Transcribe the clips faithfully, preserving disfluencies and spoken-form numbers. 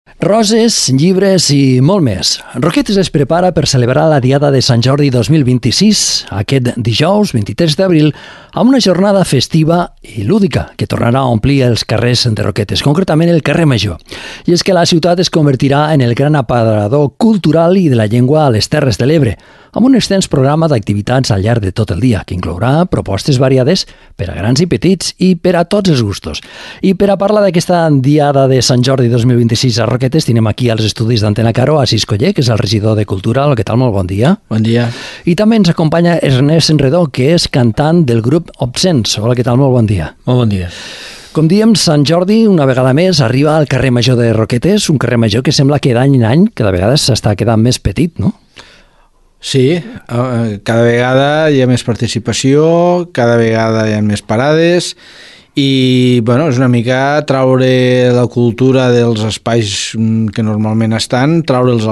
Roses, llibres i molt més. Roquetes es prepara per celebrar la Diada de Sant Jordi dos mil vint-i-sis, aquest dijous vint-i-tres d'abril, amb una jornada festiva i lúdica que tornarà a omplir els carrers de Roquetes, concretament el carrer Major. I és que la ciutat es convertirà en el gran aparador cultural i de la llengua a les Terres de l'Ebre, amb un extens programa d'activitats al llarg de tot el dia, que inclourà propostes variades per a grans i petits i per a tots els gustos. I per a parlar d'aquesta Diada de Sant Jordi dos mil vint-i-sis a Roquetes, tenim aquí als estudis d'Antena Caro a Sis Coller, que és el regidor de Cultura. Hola, què tal? Molt bon dia. Bon dia. I també ens acompanya Ernest Enredó, que és cantant del grup Obscens. Hola, què tal? Molt bon dia. Molt bon dia. Com diem, Sant Jordi, una vegada més, arriba al carrer Major de Roquetes, un carrer Major que sembla que d'any en any cada vegada s'està quedant més petit, no? Sí, cada vegada hi ha més participació, cada vegada hi ha més parades i bueno, és una mica traure la cultura dels espais que normalment estan, traure'ls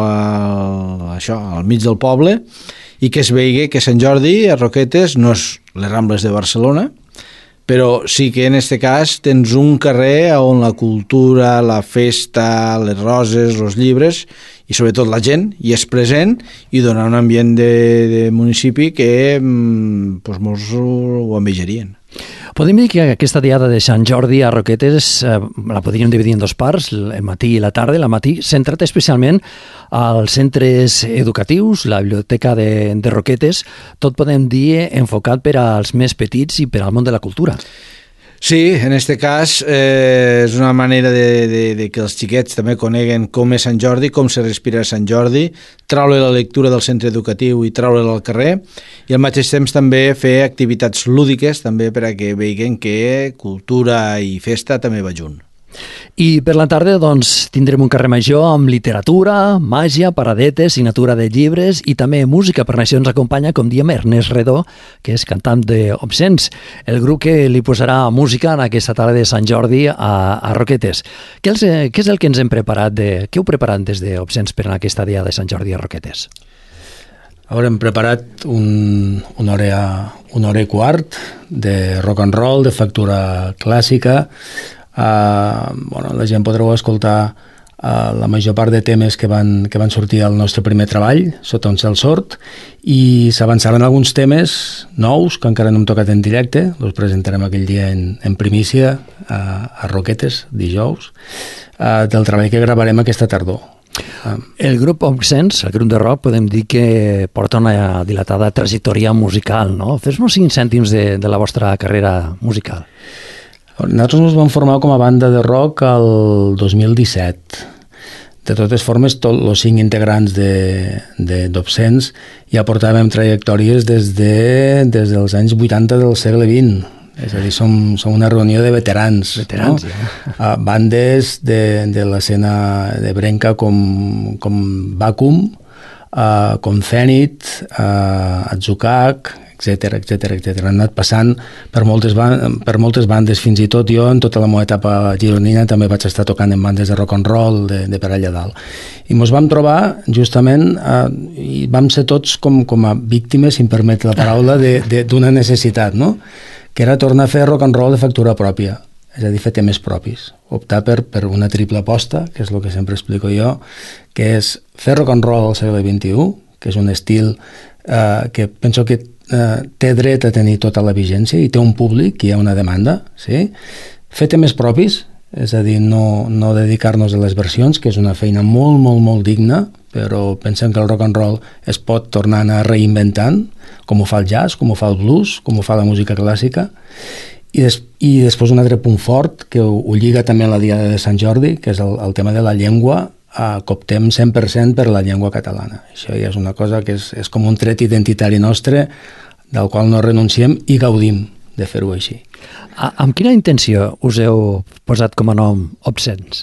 a, això, al mig del poble i que es vegi que Sant Jordi a Roquetes no és les Rambles de Barcelona, però sí que en aquest cas tens un carrer on la cultura, la festa, les roses, els llibres i sobretot la gent hi és present i dona un ambient de, de municipi que doncs, molts ho envejarien. Podem dir que aquesta Diada de Sant Jordi a Roquetes eh, la podríem dividir en dos parts, el matí i la tarda. El matí centrat especialment als centres educatius, la biblioteca de, de Roquetes, tot podem dir enfocat per als més petits i per al món de la cultura. Sí, en aquest cas eh, és una manera de, de, de que els xiquets també coneguen com és Sant Jordi, com se respira a Sant Jordi, traure la lectura del centre educatiu i traure-la al carrer i al mateix temps també fer activitats lúdiques també per a que vegin que cultura i festa també va junt. I per la tarda doncs, tindrem un carrer Major amb literatura, màgia, paradetes, signatura de llibres i també música. Per això ens acompanya, com diem, Ernest Redó, que és cantant d'Obscens, el grup que li posarà música en aquesta tarda de Sant Jordi a, a Roquetes. Què, els, què és el que ens hem preparat? De, què heu preparat des d'Obscens per a aquesta dia de Sant Jordi a Roquetes? Ara hem preparat un, una, hora, una hora i quart de rock and roll, de factura clàssica. Uh, bueno, la gent podreu escoltar uh, la major part de temes que van, que van sortir al nostre primer treball, Sota un cel sord, i s'avançaran alguns temes nous que encara no hem tocat en directe, els presentarem aquell dia en, en primícia uh, a Roquetes, dijous, uh, del treball que gravarem aquesta tardor. El grup Obscens, el grup de rock, podem dir que porta una dilatada trajectòria musical, no? Fes-nos cinc cèntims de, de la vostra carrera musical. Nosaltres ens vam formar com a banda de rock el dos mil disset. De totes formes, tots els cinc integrants d'Obscens ja portàvem trajectòries des, de, des dels anys vuitanta del segle vint. És a dir, som, som una reunió de veterans. Veterans, no? ja. Uh, bandes de, de l'escena de Brenca com, com Vacuum, uh, com Zenit, uh, Atzucac, etcètera, etcètera, etcètera. Han anat passant per moltes, per moltes bandes, fins i tot jo en tota la meva etapa gironina també vaig estar tocant en bandes de rock and roll de, de per allà dalt. I ens vam trobar justament eh, i vam ser tots com, com a víctimes, si em permet la paraula, d'una necessitat, no? Que era tornar a fer rock and roll de factura pròpia, és a dir, fer temes propis, optar per, per una triple aposta, que és el que sempre explico jo, que és fer rock and roll al segle vint-i-u, que és un estil eh, que penso que eh, té dret a tenir tota la vigència i té un públic, hi ha una demanda, sí? Fer temes propis, és a dir, no, no dedicar-nos a les versions, que és una feina molt, molt, molt digna, però pensem que el rock and roll es pot tornar a anar reinventant, com ho fa el jazz, com ho fa el blues, com ho fa la música clàssica, i, des, i després un altre punt fort, que ho, ho lliga també a la Diada de Sant Jordi, que és el, el tema de la llengua, eh, que optem cent per cent per la llengua catalana. Això ja és una cosa que és, és com un tret identitari nostre, del qual no renunciem i gaudim de fer-ho així. A, amb quina intenció us heu posat com a nom Obscens?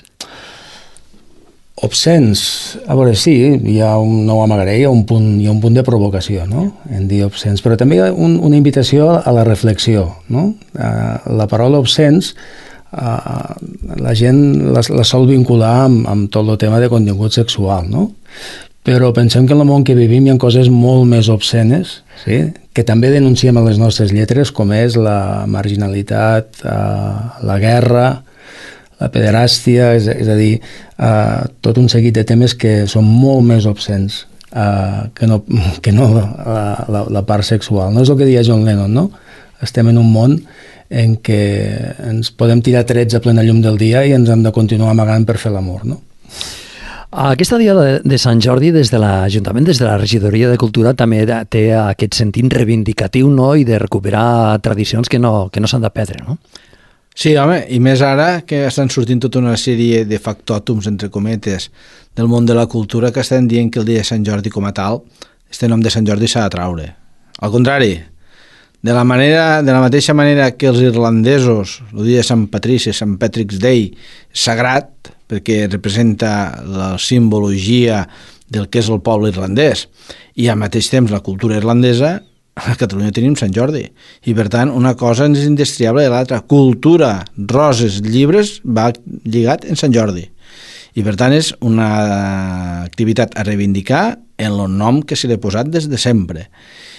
Obscens, a veure, sí, hi ha un, no ho amagaré, hi ha un punt, hi ha un punt de provocació, no?, en dir obscens, però també hi ha un, una invitació a la reflexió, no? Uh, la paraula obscens, uh, la gent la, la sol vincular amb, amb tot el tema de contingut sexual, no? Però pensem que en el món que vivim hi ha coses molt més obscenes, sí?, que també denunciem a les nostres lletres, com és la marginalitat, uh, la guerra, la pederàstia, és, és a dir, uh, tot un seguit de temes que són molt més obscens uh, que no, que no la, la, la part sexual. No és el que deia John Lennon, no? Estem en un món en què ens podem tirar trets a plena llum del dia i ens hem de continuar amagant per fer l'amor, no? Aquesta diada de, de Sant Jordi, des de l'Ajuntament, des de la Regidoria de Cultura, també té aquest sentit reivindicatiu, no?, i de recuperar tradicions que no, que no s'han de perdre, no? Sí, home, i més ara que estan sortint tota una sèrie de factòtums, entre cometes, del món de la cultura que estan dient que el dia de Sant Jordi com a tal, este nom de Sant Jordi s'ha de traure. Al contrari, de la, manera, de la mateixa manera que els irlandesos, el dia de Sant Patrici, Sant Patrick's Day, és sagrat, perquè representa la simbologia del que és el poble irlandès, i al mateix temps la cultura irlandesa, a Catalunya tenim Sant Jordi, i per tant una cosa és indestriable de l'altra. Cultura, roses, llibres, va lligat en Sant Jordi, i per tant és una activitat a reivindicar en el nom que se li ha posat des de sempre.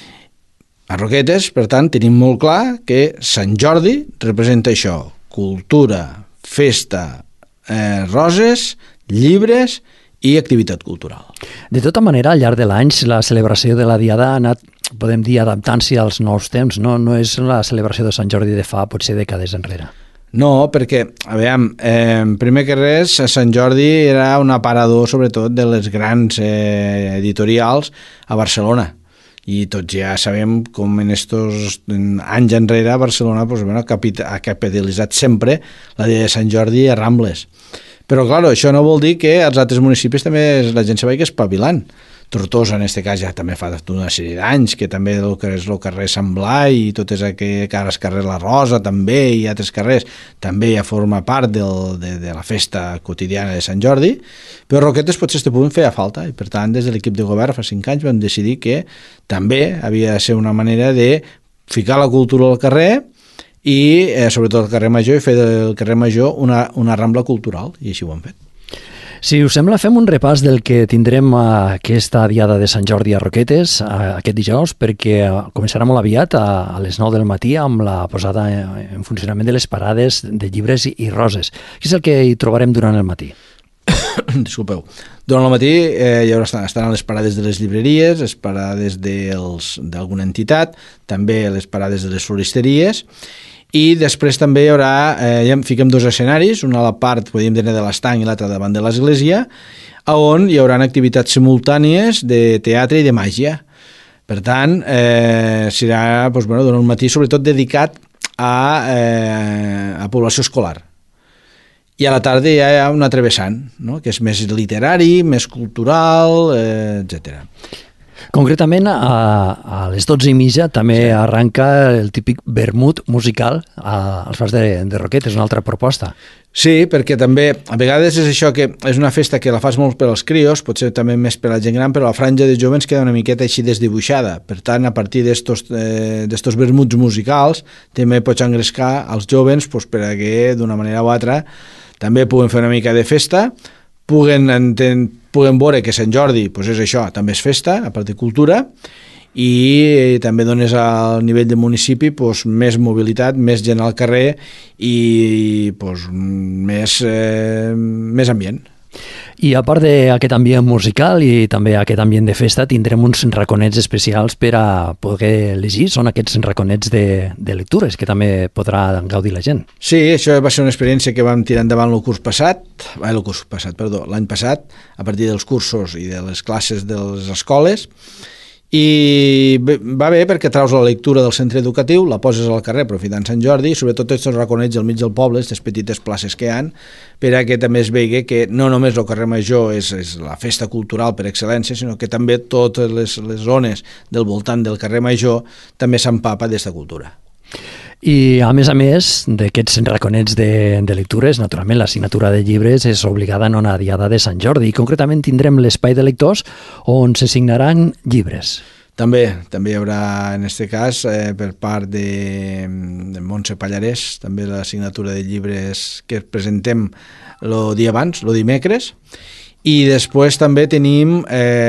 A Roquetes, per tant, tenim molt clar que Sant Jordi representa això: cultura, festa, eh, roses, llibres i activitat cultural. De tota manera, al llarg de l'any, la celebració de la Diada ha anat, podem dir, adaptant-s'hi als nous temps, no? No és la celebració de Sant Jordi de fa potser dècades enrere. No, perquè, a veure, eh, primer que res, Sant Jordi era un aparador, sobretot, de les grans eh, editorials a Barcelona. I tots ja sabem com en estos anys enrere a Barcelona pues, bueno, ha capitalitzat sempre la Dia de Sant Jordi a Rambles. Però, clar, això no vol dir que als altres municipis també la gent se vagi espavilant. Tortosa, en aquest cas, ja també fa una sèrie d'anys, que també el que és el carrer Sant Blai i tot és aquell carrer La Rosa també i altres carrers, també ja forma part del, de, de la festa quotidiana de Sant Jordi, però Roquetes potser este punt feia falta i per tant des de l'equip de govern fa cinc anys vam decidir que també havia de ser una manera de ficar la cultura al carrer i eh, sobretot al carrer Major i fer del carrer Major una, una rambla cultural, i així ho hem fet. Si us sembla, fem un repàs del que tindrem a aquesta Diada de Sant Jordi a Roquetes aquest dijous, perquè començarà molt aviat a les nou del matí amb la posada en funcionament de les parades de llibres i roses. Què és el que hi trobarem durant el matí? Disculpeu. Durant el matí eh, hi haurà, estaran les parades de les llibreries, les parades d'alguna entitat, també les parades de les floristeries, i després també hi haurà, eh, ja fiquem dos escenaris, una a la part, podríem dir, de l'estany i l'altra davant de l'església, on hi haurà activitats simultànies de teatre i de màgia. Per tant, eh, serà doncs, bueno, durant un matí sobretot dedicat a, eh, a població escolar. I a la tarda hi ha un altre vessant, no? Que és més literari, més cultural, eh, etcètera. Concretament, a, a les dotze i mitja també sí. Arranca el típic vermut musical a, als Fars de, de Roquetes, una altra proposta. Sí, perquè també a vegades és això que és una festa que la fas molt per als crios, potser també més per a la gent gran, però la franja de jovens queda una miqueta així desdibuixada. Per tant, a partir d'estos eh, vermuts musicals també pots engrescar als jovens pues, per a que d'una manera o altra també puguen fer una mica de festa, puguen, enten, puguen veure que Sant Jordi pues és això, també és festa, a part de cultura, i també dones al nivell de municipi pues, més mobilitat, més gent al carrer i pues, més, eh, més ambient. I a part d'aquest ambient musical i també aquest ambient de festa, tindrem uns raconets especials per a poder llegir. Són aquests raconets de, de lectures que també podrà gaudir la gent. Sí, això va ser una experiència que vam tirar endavant el curs passat, eh, el curs passat, perdó, l'any passat, a partir dels cursos i de les classes de les escoles. I va bé perquè traus la lectura del centre educatiu, la poses al carrer aprofitant Sant Jordi, i sobretot aquests raconets al mig del poble, aquestes petites places que hi ha, per a que també es vegi que no només el carrer Major és, és la festa cultural per excel·lència, sinó que també totes les, les zones del voltant del carrer Major també s'empapa d'esta cultura. I a més a més d'aquests raconets de, de lectures, naturalment la signatura de llibres és obligada en una diada de Sant Jordi i concretament tindrem l'espai de lectors on se signaran llibres. També, també hi haurà en aquest cas eh, per part de, de Montse Pallarès també la signatura de llibres que presentem el dia abans, el dimecres. I després també tenim,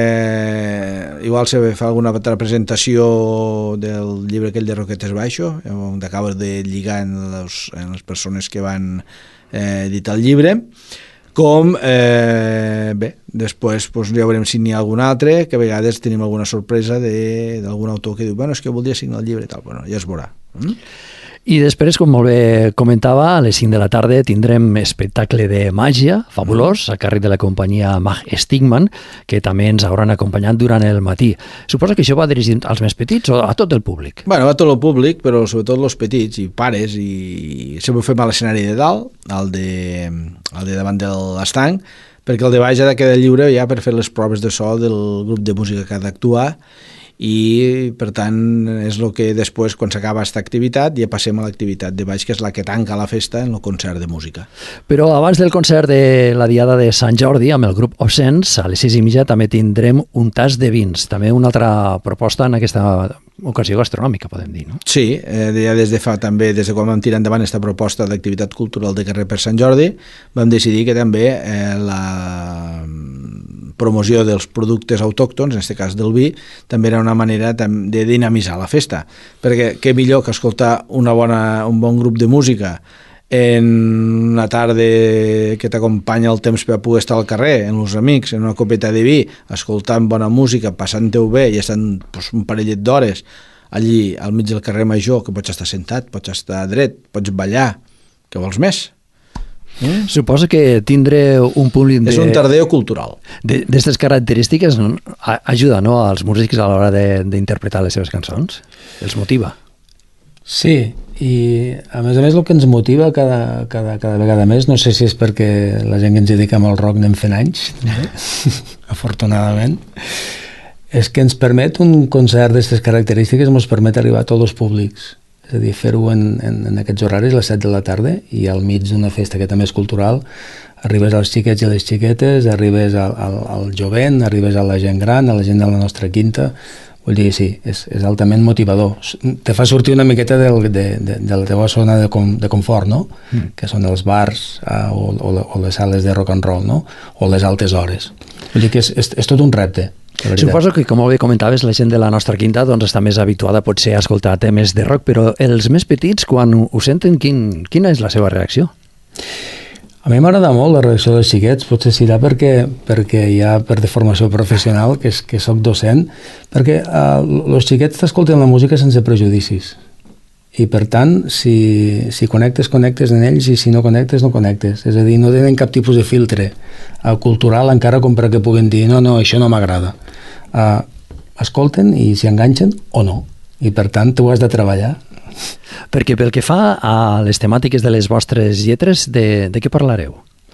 eh, igual se fa alguna altra presentació del llibre aquell de Roquetes Baixo, on acabes de lligar en les, en les persones que van eh, editar el llibre, com, eh, bé, després pues, ja veurem si n'hi ha algun altre, que a vegades tenim alguna sorpresa d'algun autor que diu, bueno, és que voldria signar el llibre i tal, bueno, ja es veurà. Mm? I després, com molt bé comentava, a les cinc de la tarda tindrem espectacle de màgia fabulós a càrrec de la companyia Mag Stigman, que també ens hauran acompanyat durant el matí. Suposa que això va dirigit als més petits o a tot el públic? Bueno, a tot el públic, però sobretot els petits i pares, i sempre ho fem a l'escenari de dalt, al de, al de davant de l'estanc, perquè el de baix ha de quedar lliure ja per fer les proves de so del grup de música que ha d'actuar, i per tant és el que després, quan s'acaba aquesta activitat, ja passem a l'activitat de baix, que és la que tanca la festa en el concert de música. Però abans del concert de la Diada de Sant Jordi amb el grup Obscens, a les sis i mitja també tindrem un tas de vins, també una altra proposta en aquesta ocasió gastronòmica, podem dir, no? Sí, eh, ja des de fa també, des de quan vam tirar endavant aquesta proposta d'activitat cultural de carrer per Sant Jordi, vam decidir que també eh, la promoció dels productes autòctons, en aquest cas del vi, també era una manera de dinamitzar la festa, perquè què millor que escoltar una bona, un bon grup de música en una tarda que t'acompanya el temps per poder estar al carrer, en els amics, en una copeta de vi, escoltant bona música, passant-ho bé i estant pues, un parellet d'hores allí al mig del carrer Major, que pots estar sentat, pots estar dret, pots ballar, què vols més? Mm? Suposo que tindre un públic de... És un tardeo cultural. D'aquestes característiques, no? Ajuda, no?, als músics a l'hora d'interpretar les seves cançons? Els motiva? Sí, i a més a més el que ens motiva cada, cada, cada vegada més, no sé si és perquè la gent que ens dediquem al rock anem fent anys, afortunadament, és que ens permet un concert d'aquestes característiques, ens permet arribar a tots els públics. És a dir, fer-ho en, en, en aquests horaris, a les set de la tarda, i al mig d'una festa que també és cultural, arribes als xiquets i a les xiquetes, arribes al, al, al jovent, arribes a la gent gran, a la gent de la nostra quinta. Vull dir, sí, és, és altament motivador. Te fa sortir una miqueta del, de, de, de la teva zona de, com, de confort, no? Mm. Que són els bars uh, o, o, o les sales de rock and roll, no? O les altes hores. Vull dir que és, és, és tot un repte. Suposo que, com bé comentaves, la gent de la nostra quinta doncs, està més habituada potser a escoltar temes de rock, però els més petits, quan ho senten, quin, quina és la seva reacció? A mi m'agrada molt la reacció dels xiquets, potser serà perquè, perquè ja per de formació professional, que, és, que soc docent, perquè els uh, xiquets t'escolten la música sense prejudicis. I per tant, si, si connectes, connectes en ells, i si no connectes, no connectes. És a dir, no tenen cap tipus de filtre uh, cultural encara com perquè puguin dir no, no, això no m'agrada. Uh, escolten i s'hi enganxen o no. I per tant, tu has de treballar. Perquè pel que fa a les temàtiques de les vostres lletres, de, de què parlareu?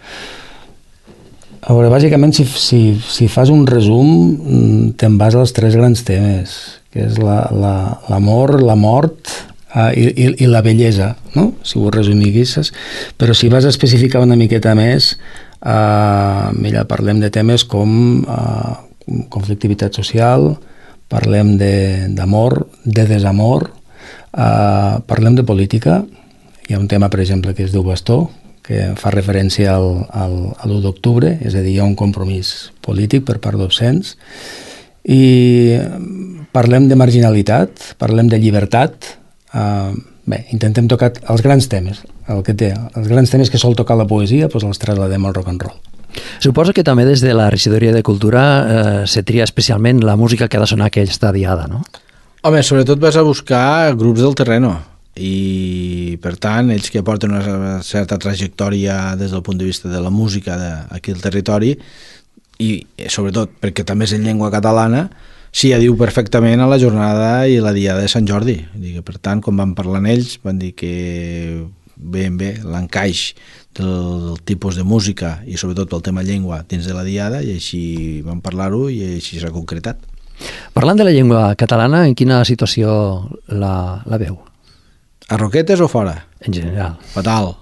A veure, bàsicament, si, si, si fas un resum, te'n vas als tres grans temes, que és l'amor, la, la mort uh, i, i, i la bellesa, no? Si ho resumissis. Però si vas a especificar una miqueta més, uh, mira, parlem de temes com uh, conflictivitat social, parlem d'amor, de, de desamor, uh, parlem de política. Hi ha un tema, per exemple, que es diu Bastó, que fa referència al, al, a l'u d'octubre, és a dir, hi ha un compromís polític per part d'Obscens, i parlem de marginalitat, parlem de llibertat, uh, bé, intentem tocar els grans temes, el que té, els grans temes que sol tocar la poesia, doncs els trasladem al rock and roll. Suposo que també des de la Regidoria de Cultura eh, se tria especialment la música que ha de sonar aquesta diada, no? Home, sobretot vas a buscar grups del terreno, i per tant ells que aporten una certa trajectòria des del punt de vista de la música aquí al territori, i sobretot perquè també és en llengua catalana, s'hi adiu perfectament a la jornada i la diada de Sant Jordi. Per tant, quan van parlar amb ells van dir que ben bé l'encaix del, del tipus de música i sobretot pel tema llengua dins de la diada, i així vam parlar-ho i així s'ha concretat. Parlant de la llengua catalana, en quina situació la, la veu? A Roquetes o fora? En general. Fatal.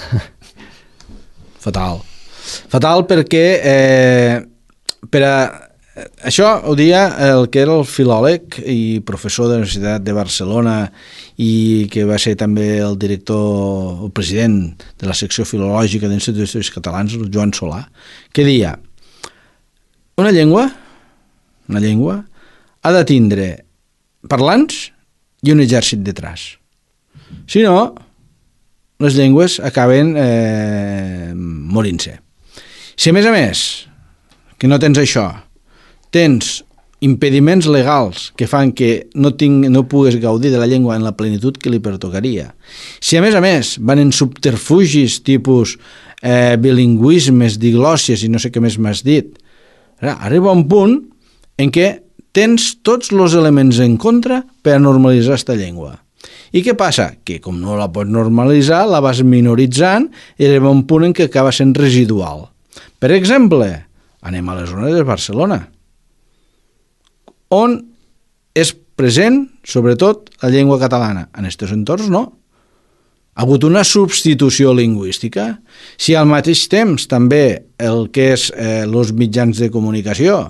Fatal. Fatal perquè eh, per a, això ho dia el que era el filòleg i professor de la Universitat de Barcelona i que va ser també el director, el president de la secció filològica de l'Institut d'Estudis Catalans, el Joan Solà, que deia una llengua una llengua ha de tindre parlants i un exèrcit detrás. Si no, les llengües acaben eh, morint-se. Si a més a més, que no tens això, tens impediments legals que fan que no, tinc, no pugues gaudir de la llengua en la plenitud que li pertocaria, si a més a més van en subterfugis tipus eh, bilingüismes, diglòssies i no sé què més m'has dit, arriba un punt en què tens tots els elements en contra per a normalitzar aquesta llengua. I què passa? Que com no la pots normalitzar, la vas minoritzant i arriba un punt en què acaba sent residual. Per exemple, anem a les zones de Barcelona, on és present, sobretot, la llengua catalana. En aquests entorns no. Ha hagut una substitució lingüística. Si al mateix temps també el que és eh, els mitjans de comunicació,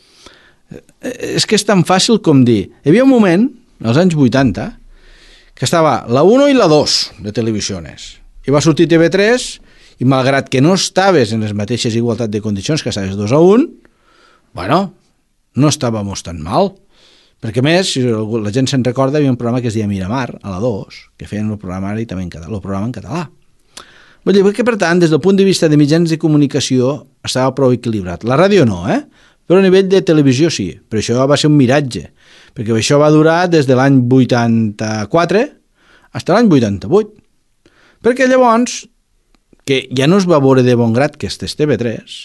eh, és que és tan fàcil com dir. Hi havia un moment, als anys vuitanta, que estava la uno i la dos de televisiones. I va sortir T V tres i malgrat que no estaves en les mateixes igualtat de condicions que estaves dos a un, bueno, no estàvem tan mal. Perquè més, si la gent se'n recorda, hi havia un programa que es deia Miramar, a la dos, que feien el programa també en català, el programa en català. Vull dir que, per tant, des del punt de vista de mitjans de comunicació, estava prou equilibrat. La ràdio no, eh? Però a nivell de televisió sí, però això va ser un miratge, perquè això va durar des de l'any vuitanta-quatre fins a l'any vuitanta-vuit. Perquè llavors, que ja no es va veure de bon grat que estés T V tres,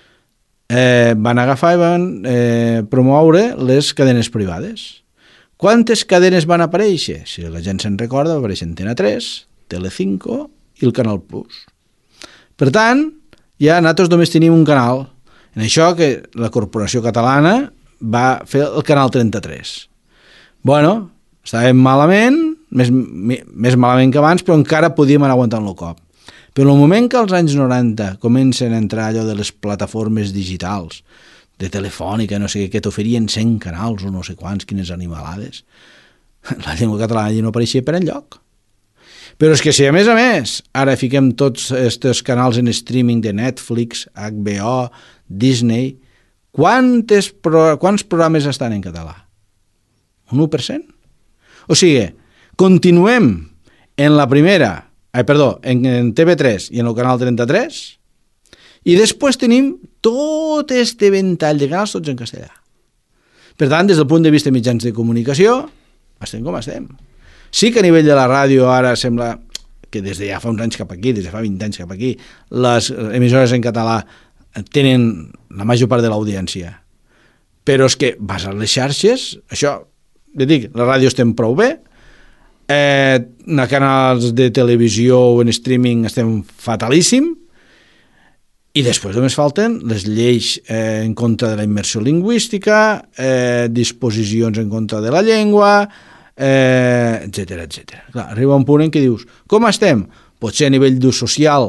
eh, van agafar i van eh, promoure les cadenes privades. Quantes cadenes van aparèixer? Si la gent se'n recorda, va aparèixer Antena tres, Telecinco i el Canal Plus. Per tant, ja nosaltres només tenim un canal. En això que la Corporació Catalana va fer el Canal trenta-tres. Bueno, estàvem malament, més, més malament que abans, però encara podíem anar aguantant el cop. Però el moment que als anys noranta comencen a entrar allò de les plataformes digitals, de telefònica, no sé què, que t'oferien cent canals o no sé quants, quines animalades, la llengua catalana ja no apareixia per enlloc. Però és que si a més a més ara fiquem tots aquests canals en streaming de Netflix, H B O, Disney, quantes pro, quants programes estan en català? Un u per cent? O sigui, continuem en la primera, ai, perdó, en, en T V tres i en el canal trenta-tres i després tenim tot este ventall de canals tots en castellà. Per tant, des del punt de vista de mitjans de comunicació, estem com estem. Sí que a nivell de la ràdio ara sembla que des de ja fa uns anys cap aquí, des de fa vint anys cap aquí, les emissores en català tenen la major part de l'audiència. Però és que vas a les xarxes, això, ja dic, la ràdio estem prou bé, eh, en canals de televisió o en streaming estem fatalíssim, i després només falten les lleis eh, en contra de la immersió lingüística, eh, disposicions en contra de la llengua, eh, etcètera, etcètera. Clar, arriba un punt en què dius, com estem? Potser a nivell d'ús social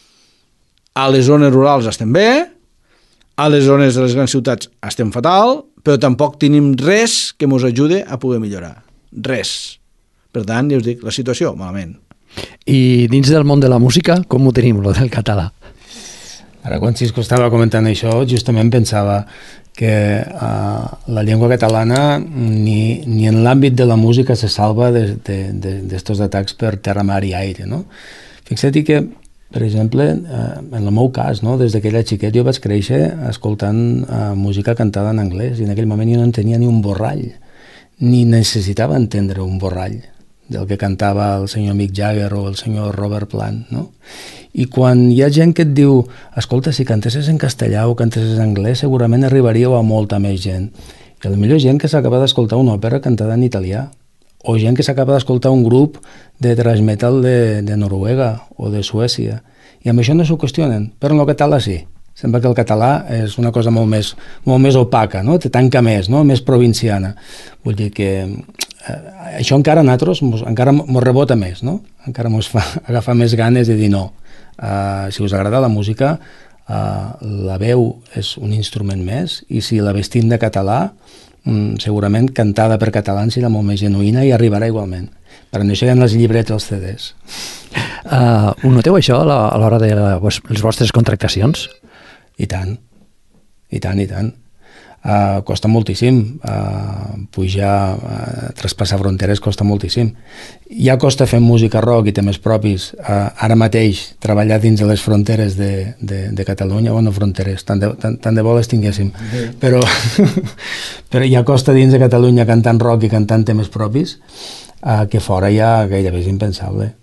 a les zones rurals estem bé, a les zones de les grans ciutats estem fatal, però tampoc tenim res que ens ajude a poder millorar. Res. Per tant, ja us dic, la situació, malament. I dins del món de la música, com ho tenim, lo del català? Ara, quan Cisco estava comentant això, justament pensava que uh, la llengua catalana ni, ni en l'àmbit de la música se salva d'estos atacs per terra, mar i aire, no? Fixa't que, per exemple, uh, en el meu cas, no? Des d'aquella xiquet jo vaig créixer escoltant uh, música cantada en anglès i en aquell moment jo no entenia ni un borrall, ni necessitava entendre un borrall del que cantava el senyor Mick Jagger o el senyor Robert Plant, no? I quan hi ha gent que et diu, escolta, si cantessis en castellà o cantessis en anglès, segurament arribaríeu a molta més gent. I potser gent que s'acaba d'escoltar una òpera cantada en italià, o gent que s'acaba d'escoltar un grup de thrash metal de, de Noruega o de Suècia. I amb això no s'ho qüestionen, però en el català sí. Sembla que el català és una cosa molt més, molt més opaca, no? Te tanca més, no? Més provinciana. Vull dir que eh, això encara a nosaltres encara mos rebota més, no? Encara mos fa agafar més ganes de dir no. Uh, si us agrada la música, uh, la veu és un instrument més i si la vestim de català, um, segurament cantada per catalans serà molt més genuïna i arribarà igualment. Per això hi ha els llibrets als C Ds. Uh, ho noteu això a l'hora de les vostres contractacions? I tant, i tant, i tant. Uh, costa moltíssim, uh, pujar, uh, traspassar fronteres costa moltíssim. Ja costa fer música rock i temes propis. Uh, ara mateix treballar dins de les fronteres de, de, de Catalunya, bueno, fronteres, tant de, tant, tant de bo les tinguéssim, sí. però, però ja costa dins de Catalunya cantant rock i cantant temes propis, uh, que fora ja gairebé és impensable.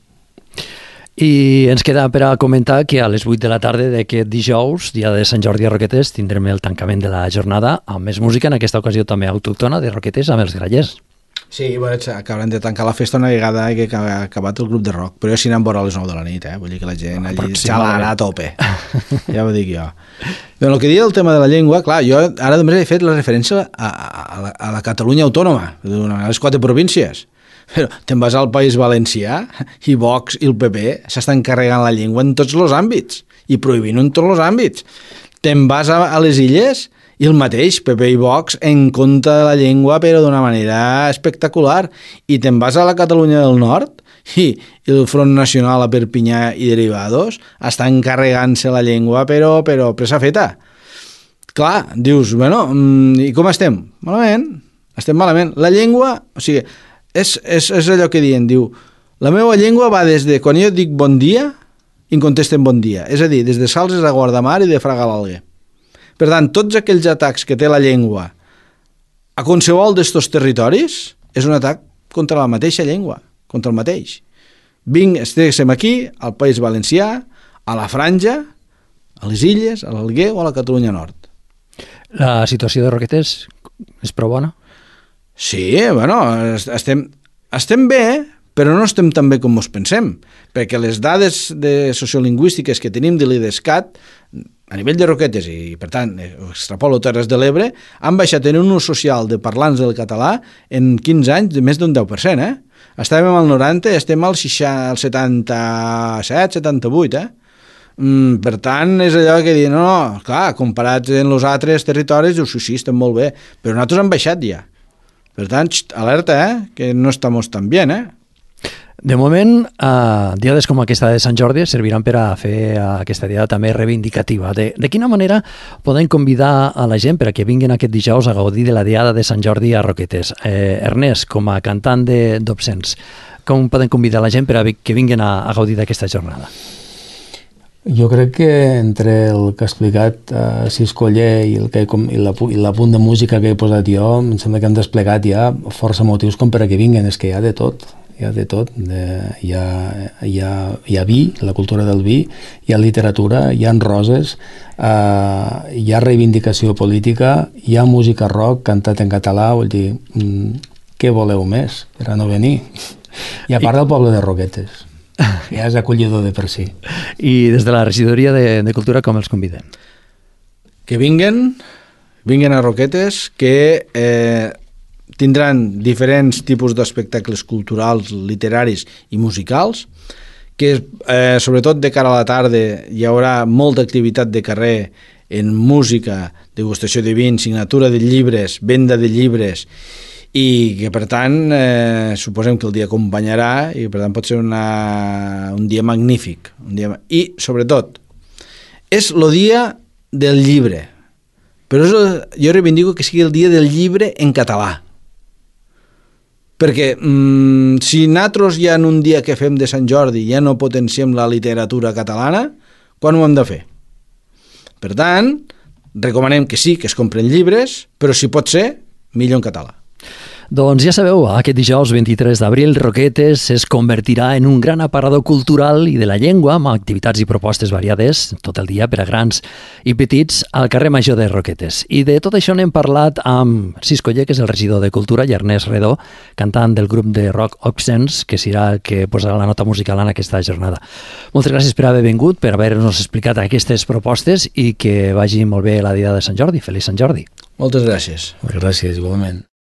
I ens queda per a comentar que a les vuit de la tarda d'aquest dijous, dia de Sant Jordi a Roquetes, tindrem el tancament de la jornada amb més música, en aquesta ocasió també autòctona de Roquetes amb els grallers. Sí, bueno, acabaran de tancar la festa una vegada que ha acabat el grup de rock, però ja s'hi anem a veure a les nou de la nit, eh? Vull dir que la gent allí xalarà a tope. Ja ho dic jo. Però el que deia el tema de la llengua, clar, jo ara només he fet la referència a, a, la, a la Catalunya autònoma, a les quatre províncies. Però te'n vas al País Valencià i Vox i el P P s'estan carregant la llengua en tots els àmbits i prohibint-ho en tots els àmbits. Te'n vas a, a les illes i el mateix, P P i Vox en contra de la llengua però d'una manera espectacular, i te'n vas a la Catalunya del Nord i el Front Nacional a Perpinyà i derivados estan carregant-se la llengua però, però pressa feta. Clar, dius, bueno, i com estem? Malament, estem malament. La llengua, o sigui, És, és, és allò que diuen, diu, la meva llengua va des de, quan jo dic bon dia, i em contesten bon dia, és a dir, des de Salses a Guardamar i de Fraga a l'Alguer. Per tant, tots aquells atacs que té la llengua a qualsevol d'estos territoris és un atac contra la mateixa llengua, contra el mateix. Vinc, estiguéssim aquí, al País Valencià, a la Franja, a les Illes, a l'Alguer o a la Catalunya Nord. La situació de Roquetes és prou bona? Sí, bueno, estem, estem bé, però no estem tan bé com ens pensem, perquè les dades de sociolingüístiques que tenim de l'IDESCAT, a nivell de Roquetes, i per tant, extrapolo Terres de l'Ebre, han baixat en un ús social de parlants del català en quinze anys de més d'un deu per cent, eh? Estàvem al noranta i estem al setanta-set, setanta-vuit, eh? Mm, per tant, és allò que diuen, no, no, clar, comparats amb els altres territoris, dius, sí, sí, estem molt bé, però nosaltres han baixat ja. Per tant, xt, alerta, eh? Que no estem tan bé, eh? De moment, eh, diades com aquesta de Sant Jordi serviran per a fer aquesta diada també reivindicativa. De, de quina manera podem convidar a la gent per a que vinguin aquest dijous a gaudir de la diada de Sant Jordi a Roquetes? Eh, Ernest, com a cantant d'Obscens, com podem convidar la gent per a que vinguin a, a gaudir d'aquesta jornada? Jo crec que entre el que ha explicat uh, Siscoller i, el que, com, i, la, i la punt de música que he posat jo, em sembla que hem desplegat ja força motius com per a que vinguin. És que hi ha de tot, hi ha de tot. De, hi, ha, hi, ha, hi ha vi, la cultura del vi, hi ha literatura, hi ha roses, uh, hi ha reivindicació política, hi ha música rock cantat en català, vull dir, mm, què voleu més per a no venir? I a part del poble de Roquetes. Ja és acollidor de per si. I des de la regidoria de, de Cultura com els convidem? Que vinguen, vinguen a Roquetes, que eh, tindran diferents tipus d'espectacles culturals, literaris i musicals, que eh, sobretot de cara a la tarda hi haurà molta activitat de carrer en música, degustació de vins, signatura de llibres, venda de llibres, i que per tant eh, suposem que el dia acompanyarà i per tant pot ser una, un dia magnífic, un dia, i sobretot és el dia del llibre, però és el, jo reivindico que sigui el dia del llibre en català, perquè mm, si nosaltres ja en un dia que fem de Sant Jordi ja no potenciem la literatura catalana, quan ho hem de fer? Per tant, recomanem que sí, que es compren llibres, però si pot ser, millor en català. Doncs ja sabeu, aquest dijous vint-i-tres d'abril Roquetes es convertirà en un gran aparador cultural i de la llengua amb activitats i propostes variades tot el dia per a grans i petits al carrer Major de Roquetes. I de tot això n'hem parlat amb Siscoller, que és el regidor de Cultura, i Ernest Redó, cantant del grup de rock Obscens, que serà el que posarà la nota musical en aquesta jornada. Moltes gràcies per haver vingut, per haver-nos explicat aquestes propostes i que vagi molt bé la dia de Sant Jordi. Feliç Sant Jordi. Moltes gràcies. Moltes gràcies, igualment.